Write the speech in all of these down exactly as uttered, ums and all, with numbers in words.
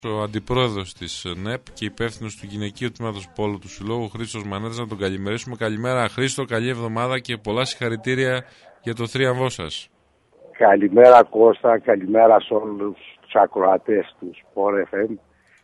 Ο αντιπρόεδρος της ΝΕΠ και υπεύθυνος του γυναικείου τμήματος Πόλου του Συλλόγου, Χρήστος Μανέτας, να τον καλημερίσουμε. Καλημέρα Χρήστο, καλή εβδομάδα και πολλά συγχαρητήρια για το θρίαμβό σας. Καλημέρα Κώστα, καλημέρα σε όλους τους ακροατές του Sport εφ εμ.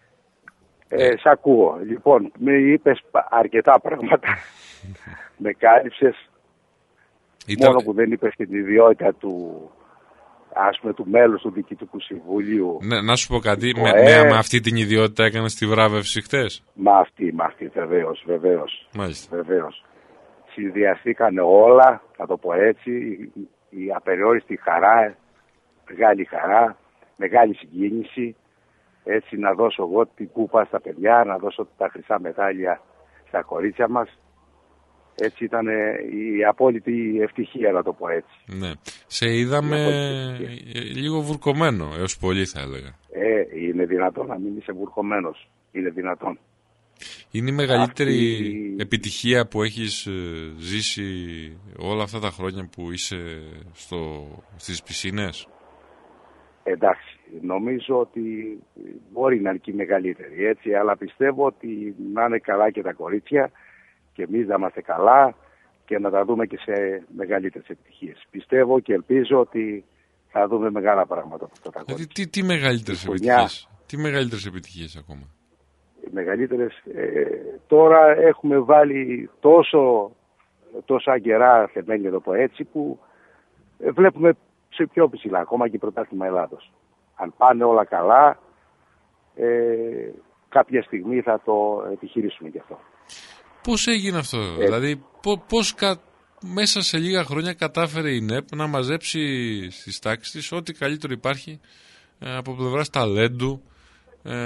Ε, ε. Σ' ακούω. Λοιπόν, με είπες αρκετά πράγματα. Με κάλυψες. Ήταν... Μόνο που δεν είπες και την ιδιότητα του, ας πούμε, του μέλους του Διοικητικού Συμβουλίου. Ναι, να σου πω κάτι, με, ε... με αυτή την ιδιότητα έκανες τη βράβευση χτες? Με αυτή, με αυτή, βεβαίως, βεβαίως. Μάλιστα. Βεβαίως. Συνδυαστήκανε όλα, θα το πω έτσι, η, η απεριόριστη χαρά, μεγάλη χαρά, μεγάλη συγκίνηση, έτσι να δώσω εγώ την κούπα στα παιδιά, να δώσω τα χρυσά μετάλλια στα κορίτσια μας. Έτσι ήταν η απόλυτη ευτυχία, να το πω έτσι. Ναι. Σε είδαμε λίγο βουρκωμένο, έως πολύ θα έλεγα. Ε, είναι δυνατόν να μην είσαι βουρκωμένος. Είναι δυνατόν. Είναι η μεγαλύτερη Αυτή... επιτυχία που έχεις ζήσει όλα αυτά τα χρόνια που είσαι στο... στις πισίνες? Εντάξει, νομίζω ότι μπορεί να είναι και η μεγαλύτερη, έτσι, αλλά πιστεύω ότι να είναι καλά και τα κορίτσια και εμείς να είμαστε καλά και να τα δούμε και σε μεγαλύτερες επιτυχίες. Πιστεύω και ελπίζω ότι θα δούμε μεγάλα πράγματα από αυτά τα κορίτσια. Δηλαδή, τι, τι μεγαλύτερες επιτυχίες, τι μεγαλύτερες επιτυχίες ακόμα? Οι μεγαλύτερες, ε, τώρα έχουμε βάλει τόσο, τόσο αγκερά θεμέλια, το πω έτσι, που ε, βλέπουμε σε πιο ψηλά, ακόμα και πρωτάθλημα Ελλάδος. Αν πάνε όλα καλά, ε, κάποια στιγμή θα το επιχειρήσουμε κι αυτό. Πώς έγινε αυτό, ε, δηλαδή πώς, πώς κα, μέσα σε λίγα χρόνια κατάφερε η ΝΕΠ να μαζέψει στις τάξεις της ό,τι καλύτερο υπάρχει ε, από πλευράς ταλέντου, ε,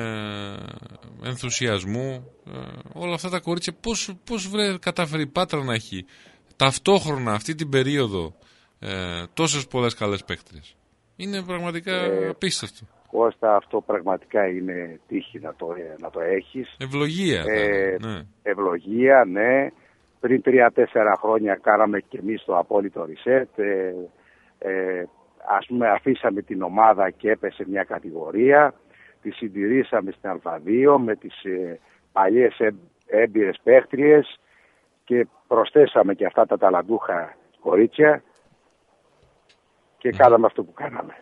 ενθουσιασμού, ε, όλα αυτά τα κορίτσια, πώς, πώς βρε, κατάφερε η Πάτρα να έχει ταυτόχρονα αυτή την περίοδο ε, τόσες πολλές καλές παίκτριες? Είναι πραγματικά ε, απίστευτο. Κώστα, αυτό πραγματικά είναι τύχη να το, να το έχεις. Ευλογία. Ε, ναι. Ευλογία, ναι. Πριν τρία-τέσσερα χρόνια κάναμε και εμείς το απόλυτο reset. Ε, ε, ας πούμε, αφήσαμε την ομάδα και έπεσε μια κατηγορία. Τη συντηρήσαμε στην Α δύο με τις ε, παλιές έμπειρες παίχτριες και προσθέσαμε και αυτά τα ταλαντούχα κορίτσια και mm. κάναμε αυτό που κάναμε.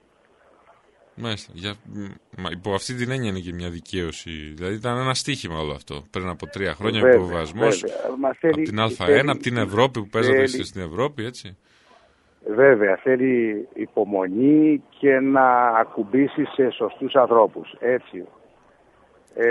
Μάλιστα. Για, μα, υπό αυτή την έννοια είναι και μια δικαίωση. Δηλαδή ήταν ένα στοίχημα όλο αυτό. Πριν από τρία χρόνια ο υποβιβασμός από την Α ένα, από την Ευρώπη που παίζατε θέλει, στην Ευρώπη, έτσι. Βέβαια, θέλει υπομονή και να ακουμπήσει σε σωστούς ανθρώπους, έτσι. Ε,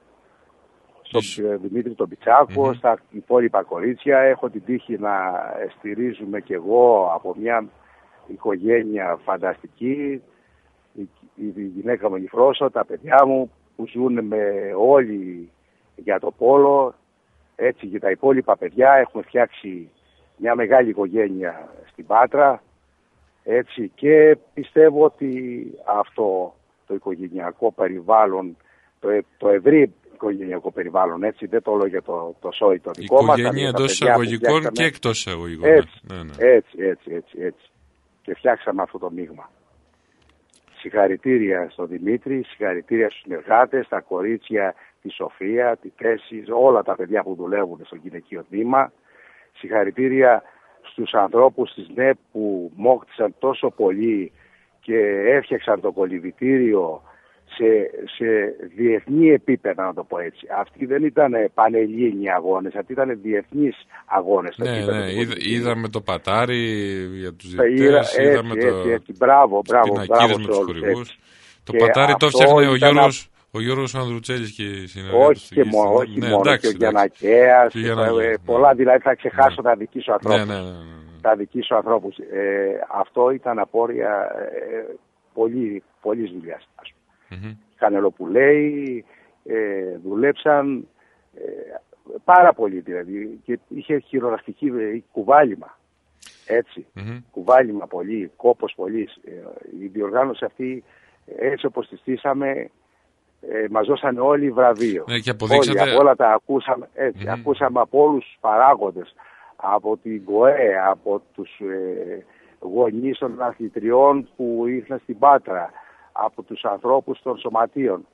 στον Δημήτρη τον Πιτσάκο, mm-hmm. στα υπόλοιπα κορίτσια, έχω την τύχη να στηρίζουμε κι εγώ από μια οικογένεια φανταστική. Η, η γυναίκα μου η Φρόσο, τα παιδιά μου που ζουν με όλοι για το πόλο, έτσι, και τα υπόλοιπα παιδιά έχουμε φτιάξει μια μεγάλη οικογένεια στην Πάτρα, έτσι, και πιστεύω ότι αυτό το οικογενειακό περιβάλλον, το, το ευρύ οικογενειακό περιβάλλον, έτσι, δεν το λέω για το, το σόι το δικό μας. Οικογένεια εντός εισαγωγικών και εκτός εισαγωγικών. Έτσι, ναι, ναι. έτσι, έτσι, έτσι, έτσι. Και φτιάξαμε αυτό το μείγμα. Συγχαρητήρια στον Δημήτρη, συγχαρητήρια στους συνεργάτες, τα κορίτσια, τη Σοφία, τη Θέση, όλα τα παιδιά που δουλεύουν στο γυναικείο τμήμα. Συγχαρητήρια στους ανθρώπους της ΝΕΠ που μόχτισαν τόσο πολύ και έφτιαξαν το κολυβητήριο σε, σε διεθνή επίπεδα, να το πω έτσι. Αυτοί δεν ήταν πανελλήνιοι αγώνες, αυτοί ήταν διεθνείς αγώνες. Ναι, ναι, είδα, είδαμε το πατάρι για τους διαιτητές, είδαμε έτσι, το... έτσι, έτσι, μπράβο, μπράβο, μπράβο με τους χορηγούς. Το πατάρι το έφτιαχνε ο Γιώργος, ο Γιώργος Ανδρουτσέλης και οι συνεργάτες. Όχι και μόνο, όχι ναι, μόνο, εντάξει, και ο Γιαννακέας, πολλά, δηλαδή θα ξεχάσω ναι. τα δική σου ανθρώπους. Ναι, ναι, ναι, ναι. Τα δική σου ανθρώπους. Ε, αυτό ήταν απόρρια ε, πολύ, πολύ δουλειάς. Mm-hmm. Κανελοπουλέοι, ε, δουλέψαν ε, πάρα πολύ, δηλαδή, και είχε χειρονακτική ε, κουβάλιμα, έτσι, mm-hmm. κουβάλιμα πολύ, κόπος πολύ. Ε, η διοργάνωση αυτή, έτσι όπως τη στήσαμε, ε, μας δώσανε όλοι βραβείο. Ναι, και αποδείξατε... όλοι, από όλα τα ακούσαμε, έτσι, mm-hmm. ακούσαμε από όλους τους παράγοντες, από την ΚΟΕ, από τους ε, γονείς των αθλητριών που ήρθαν στην Πάτρα, από τους ανθρώπους των σωματείων.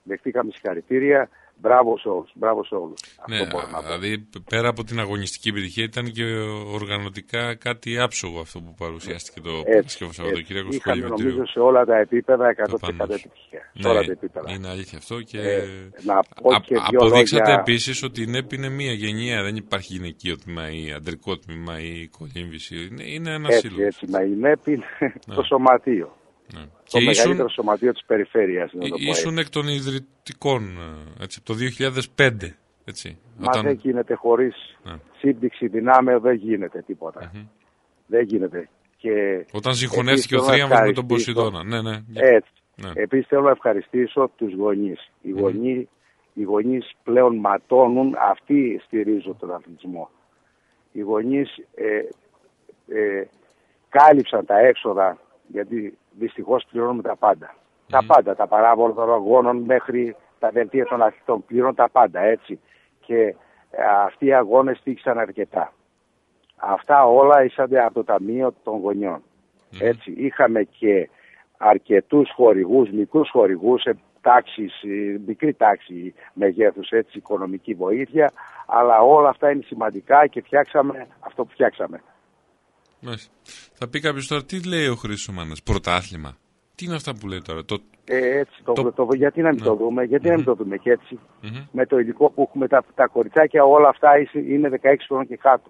Δεχτήκαμε συγχαρητήρια. Μπράβο σε όλους. Μπράβο σε όλους. Ναι, δηλαδή πέρα από την αγωνιστική επιτυχία ήταν και οργανωτικά κάτι άψογο αυτό που παρουσιάστηκε το Σαββατοκύριακο στο Είχαμε νομίζω σε όλα τα επίπεδα εκατό τοις εκατό επιτυχία. Ναι, όλα τα επίπεδα. Είναι αλήθεια αυτό και, ε, να πω και Α, αποδείξατε λόγια... επίσης ότι η ΝΕΠ είναι μία γενιαία, δεν υπάρχει γυναικείο τμήμα ή αντρικό τμήμα ή κολύμβηση. Είναι, είναι ένα έτσι, σύλλογος. Έτσι, μα η ΝΕΠ είναι ναι. το σωματείο. Ναι. Το και μεγαλύτερο ήσουν, σωματείο της περιφέρειας. Ήσουν εκ των ιδρυτικών, έτσι, από το δύο χιλιάδες πέντε. Έτσι, μα όταν... δεν γίνεται χωρίς ναι. σύμπτυξη δυνάμεων, δεν γίνεται τίποτα. Mm-hmm. Δεν γίνεται. Και όταν συγχωνεύτηκε ο θρίαμβος με τον Ποσειδώνα. Ναι, ναι. Έτσι. Ναι. Επίσης θέλω να ευχαριστήσω τους γονείς. Οι, mm-hmm. γονείς, οι γονείς πλέον ματώνουν, αυτοί στηρίζουν τον αθλητισμό. Οι γονείς ε, ε, κάλυψαν τα έξοδα, γιατί δυστυχώς πληρώνουμε τα πάντα. Mm-hmm. Τα πάντα, τα παράβολα των αγώνων μέχρι τα δελτία των αθλητών, πληρώνουν τα πάντα, έτσι. Και ε, αυτοί οι αγώνες τύχησαν αρκετά. Αυτά όλα ήσαν από το Ταμείο των Γονιών. Mm-hmm. Έτσι, είχαμε και αρκετούς χορηγούς, μικρούς χορηγούς, σε τάξεις, μικρή τάξη μεγέθους, έτσι, οικονομική βοήθεια, αλλά όλα αυτά είναι σημαντικά και φτιάξαμε αυτό που φτιάξαμε. Μάλιστα. Θα πει κάποιος τώρα, τι λέει ο Χρήστος Μάνας, πρωτάθλημα. Τι είναι αυτά που λέει τώρα. Το... Ε, έτσι, το, το... Το, γιατί να μην ναι. το δούμε, γιατί mm-hmm. να μην το δούμε και έτσι. Mm-hmm. Με το υλικό που έχουμε, τα, τα κοριτσάκια, όλα αυτά είναι δεκαέξι χρόνων και κάτω.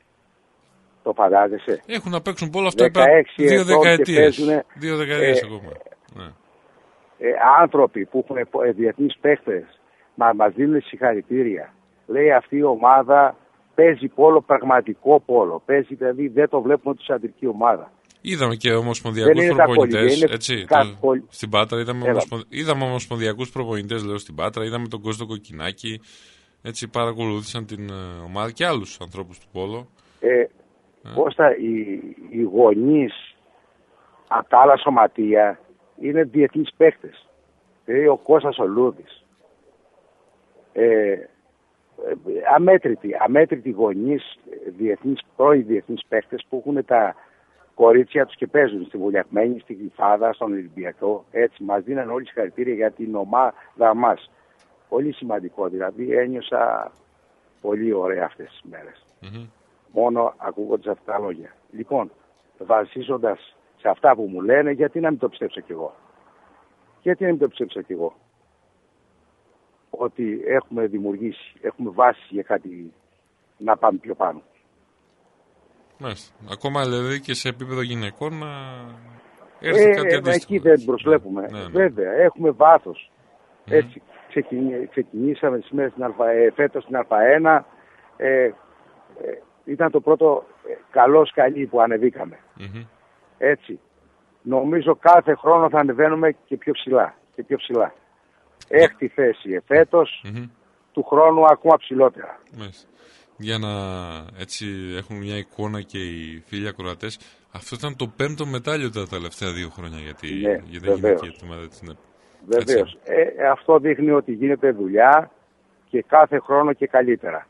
Το φαντάζεσαι. Έχουν να παίξουν πολλά αυτά δύο δεκαετίες. Δύο δεκαετίες ε, ακόμα. Ναι. Ε, άνθρωποι που έχουν ε, διεθνείς παίχτες μας δίνουν συγχαρητήρια. Λέει αυτή η ομάδα παίζει πόλο, πραγματικό πόλο. Παίζει, δηλαδή δεν το βλέπουμε ότι είναι αντρική ομάδα. Είδαμε και ομοσπονδιακούς προπονητές, έτσι, το, στην Πάτρα, είδαμε, ομοσπονδ... είδαμε ομοσπονδιακούς προπονητές, λέω, στην Πάτρα, είδαμε τον Κώστο Κοκκινάκη, έτσι, παρακολούθησαν την uh, ομάδα και άλλους ανθρώπους του πόλο. Ε, ε. Κώστα, οι, οι γονείς από τα άλλα σωματεία είναι διεθνείς παίχτες. Δηλαδή ο Κώστας ο Λούδης. Ε, αμέτρητοι, αμέτρητοι γονείς, διεθνείς, πρώην διεθνείς παίχτες που έχουν τα κορίτσια τους και παίζουν στη Βουλιαγμένη, στη Γλυφάδα, στον Ολυμπιακό. Έτσι, μας δίναν όλοι συγχαρητήρια για την ομάδα μας. Πολύ σημαντικό, δηλαδή ένιωσα πολύ ωραία αυτές τις μέρες. Mm-hmm. Μόνο ακούγοντας αυτά τα λόγια. Λοιπόν, βασίζοντας σε αυτά που μου λένε, γιατί να μην το πιστέψω κι εγώ. Γιατί να μην το πιστέψω κι εγώ. Ότι έχουμε δημιουργήσει, έχουμε βάση για κάτι να πάμε πιο πάνω. Μάλιστα. Ακόμα δηλαδή και σε επίπεδο γυναικών να έρθει ε, κάτι αντίστοιχο. Εκεί δεν προσβλέπουμε. Ναι, ναι. Βέβαια, έχουμε βάθος. Mm. Έτσι, ξεκινή, ξεκινήσαμε σήμερα στην Α, ε, φέτος στην Α ένα. Ε, ε, ήταν το πρώτο ε, καλό σκαλί που ανεβήκαμε. Mm-hmm. Έτσι. Νομίζω κάθε χρόνο θα ανεβαίνουμε και πιο ψηλά. Και πιο ψηλά. Έκτη θέση εφέτος, mm-hmm. του χρόνου ακόμα ψηλότερα. Μάλιστα. Για να έτσι έχουν μια εικόνα και οι φίλοι ακροατές, αυτό ήταν το πέμπτο μετάλλιο τα τελευταία δύο χρόνια για τη, ναι, για τη γυναική ομάδα της ΝΕΠ. Βεβαίως. Ε, αυτό δείχνει ότι γίνεται δουλειά και κάθε χρόνο και καλύτερα.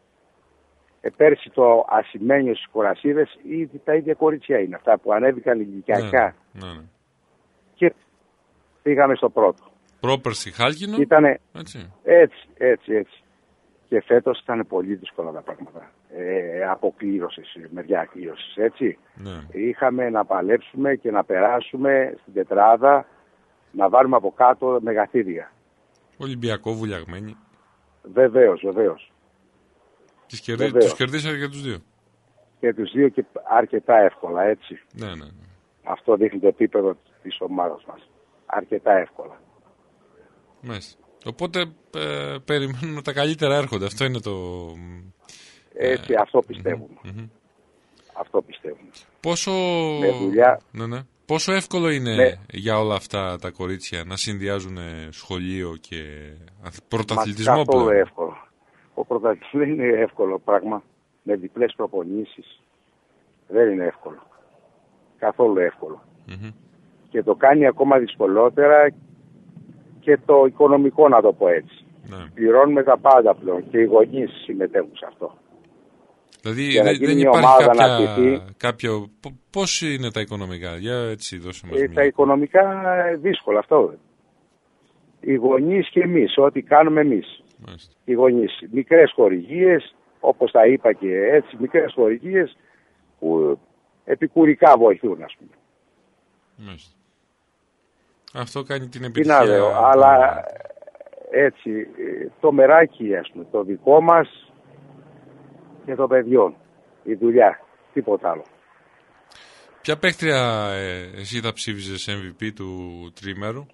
Ε, πέρσι το ασημένιο στις Κορασίδες, ήδη τα ίδια κορίτσια είναι αυτά που ανέβηκαν ηλικιακά. Ναι, ναι, ναι. Και πήγαμε στο πρώτο. Πρόπερση Χάλκινο. Ήτανε έτσι, έτσι, έτσι. έτσι. Και φέτος ήταν πολύ δύσκολα τα πράγματα. Ε, αποκλήρωσης, μεριά κλήρωσης, έτσι. Ναι. Είχαμε να παλέψουμε και να περάσουμε στην τετράδα, να βάλουμε από κάτω μεγαθύρια. Ολυμπιακό, Βουλιαγμένη. Βεβαίως, βεβαίως. Τους κερδί... κερδίσατε και τους δύο. Και τους δύο και αρκετά εύκολα, έτσι. Ναι, ναι, ναι. Αυτό δείχνει το επίπεδο της ομάδας μας. Αρκετά εύκολα. Μάλιστα. Οπότε ε, περιμένουμε τα καλύτερα έρχονται. Αυτό είναι το... Έτσι, ε, αυτό πιστεύουμε. Mm-hmm. Αυτό πιστεύουμε. Πόσο... Με δουλειά... Ναι, ναι. Πόσο εύκολο είναι ναι. για όλα αυτά τα κορίτσια να συνδυάζουν σχολείο και πρωταθλητισμό πλέον? Καθόλου εύκολο. Ο πρωταθλητισμός δεν είναι εύκολο πράγμα. Με διπλές προπονήσεις. Δεν είναι εύκολο. Καθόλου εύκολο. Mm-hmm. Και το κάνει ακόμα δυσκολότερα και το οικονομικό, να το πω έτσι. Ναι. Πληρώνουμε τα πάντα πλέον και οι γονείς συμμετέχουν σε αυτό. Δηλαδή δεν, δεν υπάρχει κάποια, πηθεί, κάποιο... Πώς είναι τα οικονομικά? Για έτσι δώσε μας ε, μια. Τα οικονομικά δύσκολα αυτό. οι γονείς και εμείς, ό,τι κάνουμε εμείς. Μάλιστα. Οι γονείς. Μικρές χορηγίες, όπως τα είπα και έτσι, μικρές χορηγίες που επικουρικά βοηθούν, ας πούμε. Μάλιστα. Αυτό κάνει την επιτυχία. Τι να λέω, αλλά έτσι, το μεράκι, ας πούμε, το δικό μας και των παιδιών. Η δουλειά, τίποτα άλλο. Ποια παίκτρια ε, εσύ θα ψήφιζες εμ βι πι του τριήμερου?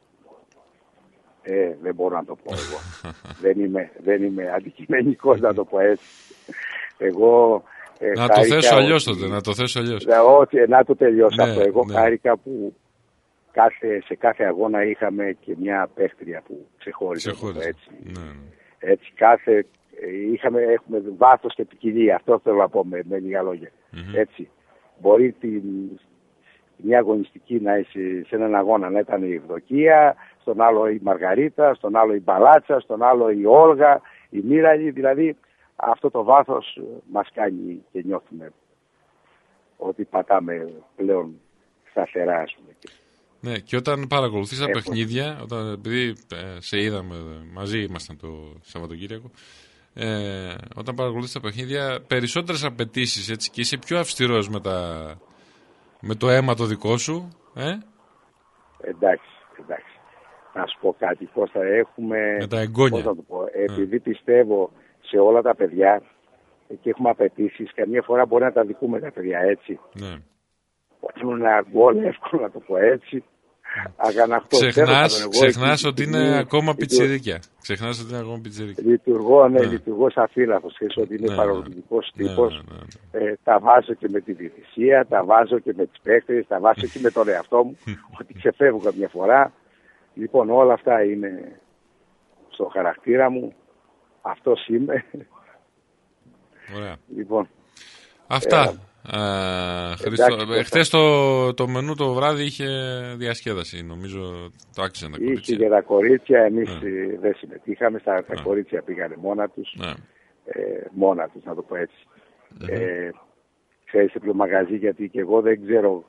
Ε, δεν μπορώ να το πω εγώ. δεν, είμαι, δεν είμαι αντικειμενικός να το πω έτσι. Εγώ... Ε, να το θέσω αλλιώς τότε, να το θέσω αλλιώς. Ε, να το τελειώσω ναι, αυτό. Εγώ ναι. χάρηκα που κάθε, σε κάθε αγώνα είχαμε και μια παίκτρια που ξεχώριζε. Ξεχώριζε. Έτσι. Ναι, ναι. έτσι κάθε... Είχαμε, έχουμε βάθος και ποικιλία. Αυτό θέλω να πω με, με λίγα λόγια. Mm-hmm. Έτσι. Μπορεί την, μια αγωνιστική να είσαι σε έναν αγώνα να ήταν η Ευδοκία, στον άλλο η Μαργαρίτα, στον άλλο η Μπαλάτσα, στον άλλο η Όλγα, η Μύραλη. Δηλαδή αυτό το βάθος μας κάνει και νιώθουμε ότι πατάμε πλέον σταθερά, ας πούμε. Ναι, και όταν παρακολουθείς τα παιχνίδια, όταν, επειδή ε, σε είδαμε, μαζί ήμασταν το Σαββατοκύριακο, ε, όταν παρακολουθείς τα παιχνίδια, περισσότερες απαιτήσεις, έτσι, και είσαι πιο αυστηρός με, τα, με το αίμα το δικό σου. Ε? Εντάξει, εντάξει. Να σου πω κάτι, πώς θα έχουμε... Με τα εγγόνια. Πώς θα το πω, επειδή mm. πιστεύω σε όλα τα παιδιά και έχουμε απαιτήσεις, καμιά φορά μπορεί να τα δικούμε τα παιδιά, έτσι. Ναι. Όταν είναι ένα γκολ, εύκολο να το πω έτσι. Αγαναχτώ. Ξεχνάς, ξεχνάς ότι είναι ακόμα πιτσιρίκια. Ξεχνάς ότι είναι ακόμα πιτσιρίκια. Λειτουργώ, ναι, ναι. λειτουργώ σαν φύλακος. Ξέρεις ότι είναι ναι, παραγωγικός ναι. τύπος. Ναι, ναι, ναι. Ε, τα βάζω και με τη διαιτησία, τα βάζω και με τις παίκτες, τα βάζω και με τον εαυτό μου, ότι ξεφεύγω καμιά φορά. Λοιπόν, όλα αυτά είναι στο χαρακτήρα μου. Αυτός είμαι. Ωραία. Λοιπόν. Αυτά. Ε, Uh, Χριστό... Χθες το, το μενού το βράδυ είχε διασκέδαση, νομίζω το άξιζε τα κορίτσια. Είχε και τα κορίτσια, εμείς yeah. δεν συμμετείχαμε, στα, τα yeah. κορίτσια πήγανε μόνα τους, yeah. ε, μόνα τους να το πω έτσι. Mm-hmm. Ε, ξέρεις σε ποιο μαγαζί, γιατί και εγώ δεν ξέρω.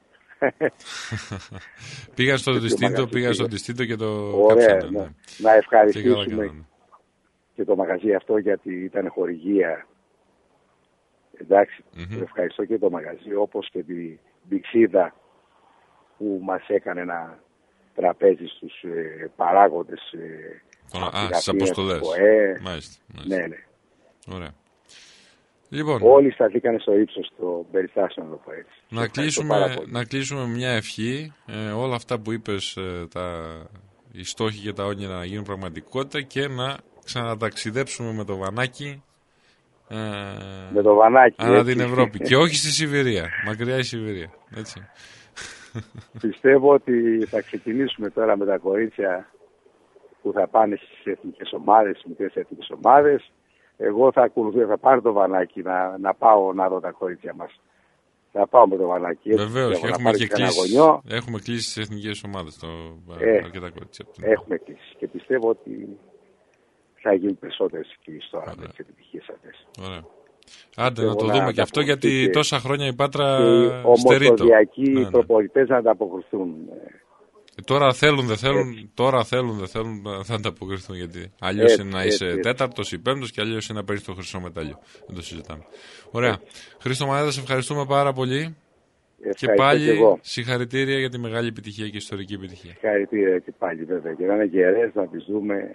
Πήγα στο Διστίντο, πήγα στο Διστίντο και το ωραία, κάψανε. Ναι. Να ευχαριστήσουμε και, και το μαγαζί αυτό, γιατί ήταν χορηγία. Εντάξει, mm-hmm. ευχαριστώ και το μαγαζί, όπως και την Μπιξίδα που μας έκανε ένα τραπέζι στους ε, παράγοντες ε, Α, στις αποστολές. Ε, μάλιστα, μάλιστα. Ναι, ναι. Ωραία. Λοιπόν, όλοι σταθήκανε στο ύψος των περιστάσεων, να το πω έτσι. Να κλείσουμε, να κλείσουμε μια ευχή. Ε, όλα αυτά που είπες, ε, τα, οι στόχοι και τα όνειρα να γίνουν πραγματικότητα και να ξαναταξιδέψουμε με το βανάκι. Ε, με το βανάκι ανά έτσι. Την Ευρώπη και όχι στη Σιβηρία, μακριά η Σιβηρία, έτσι. Πιστεύω ότι θα ξεκινήσουμε τώρα με τα κορίτσια που θα πάνε στις εθνικές ομάδες, στις μικρές εθνικές ομάδες. Εγώ θα ακολουθήσω, θα πάρω το βανάκι να, να πάω να δω τα κορίτσια μας. Θα πάω με το βανάκι. Βεβαίως, έχουμε και κλείσει, έχουμε κλείσει στις εθνικές ομάδες το, ε, αρκετά κορίτσια. Έχουμε κλείσει και πιστεύω ότι θα γίνουν περισσότερες κλήσεις τώρα με τις επιτυχίες αυτές. Ωραία. Άντε να το να δούμε και αυτό, γιατί και τόσα χρόνια η Πάτρα στερεί το. Ομοσπονδιακοί ναι, ναι. προπονητές να ανταποκριθούν. Ε, τώρα θέλουν, δεν θέλουν, έτσι. τώρα θέλουν, δεν θέλουν, θα ανταποκριθούν, γιατί αλλιώς είναι να είσαι τέταρτος ή πέμπτος και αλλιώς είναι να παίρνεις το χρυσό μετάλλιο. Δεν το συζητάμε. Ωραία. Χρήστο Μανέτα, σε ευχαριστούμε πάρα πολύ. Ευχαριστώ και πάλι και συγχαρητήρια για τη μεγάλη επιτυχία και ιστορική επιτυχία. Συγχαρητήρια και πάλι, βέβαια. Και να είναι γερές, να τις δούμε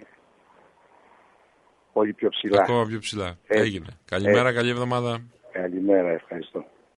πολύ πιο ψηλά. Ακόμα πιο ψηλά. Ε, Έγινε. Καλημέρα, ε, καλή εβδομάδα. Καλημέρα, ευχαριστώ.